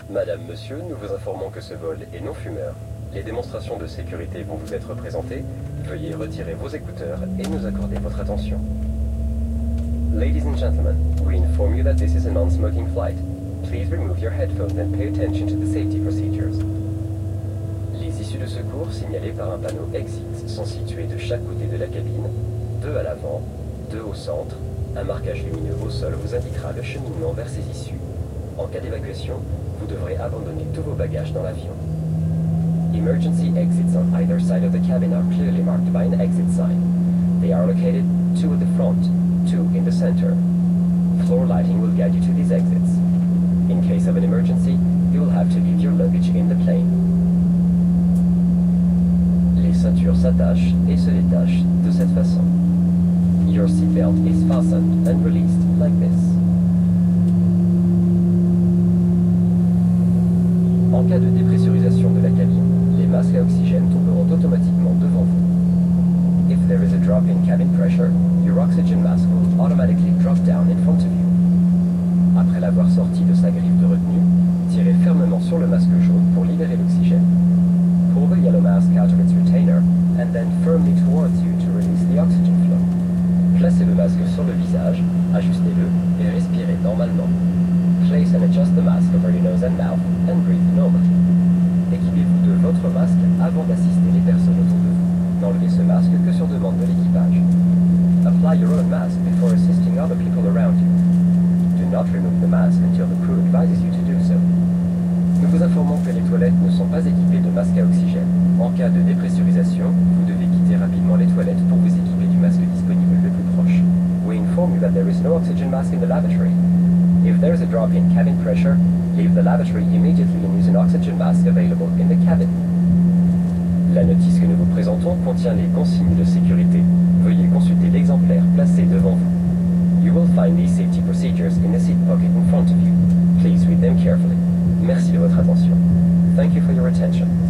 Madame, monsieur, nous vous informons que ce vol est non fumeur. Les démonstrations de sécurité vont vous être présentées. Veuillez retirer vos écouteurs et nous accorder votre attention. Ladies and gentlemen, we inform you that this is a non-smoking flight. Please remove your headphones and pay attention to the safety procedures. Les issues de secours signalées par un panneau exit sont situées de chaque côté de la cabine, 2 à l'avant, 2 au centre. Un marquage lumineux au sol vous indiquera le cheminement vers ces issues. En cas d'évacuation, vous devrez abandonner tous vos bagages dans l'avion. Emergency exits on either side of the cabin are clearly marked by an exit sign. They are located 2 at the front, 2 in the center. Floor lighting will guide you to these exits. In case of an emergency, you will have to leave your luggage in the plane. Les ceintures s'attachent et se détachent de cette façon. Your seatbelt is fastened and released like this. En cas de dépressurisation de la cabine, les masques à oxygène tomberont automatiquement devant vous. If there is a drop in cabin pressure, your oxygen mask will automatically drop down in front of you. Après l'avoir sorti de sa griffe de retenue, tirez fermement sur le masque jaune pour libérer l'oxygène. Pull the yellow mask out of its retainer and then firmly towards you to release the oxygen flow. Placez le masque sur le visage, ajustez-le et respirez normalement. Place and adjust the mask over your nose and mouth and breathe normally. Équipez-vous de votre masque avant d'assister les personnes autour de vous. N'enlevez ce masque que sur demande de l'équipage. Apply your own mask before assisting other people around you. Do not remove the mask until the crew advises you to do so. Nous vous informons que les toilettes ne sont pas équipées de masques à oxygène. En cas de dépressurisation, vous devez quitter rapidement les toilettes pour vous équiper du masque disponible le plus proche. We inform you that there is no oxygen mask in the lavatory. If there is a drop in cabin pressure, leave the lavatory immediately and use an oxygen mask available in the cabin. La notice que nous vous présentons contient les consignes de sécurité. Veuillez consulter l'exemplaire placé devant vous. You will find these safety procedures in the seat pocket in front of you. Please read them carefully. Merci de votre attention. Thank you for your attention.